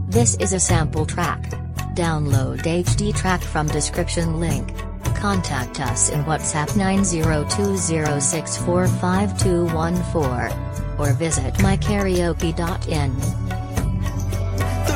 This is a sample track. Download HD track from description link. Contact us in WhatsApp 9020645214. Or visit mykaraoke.in.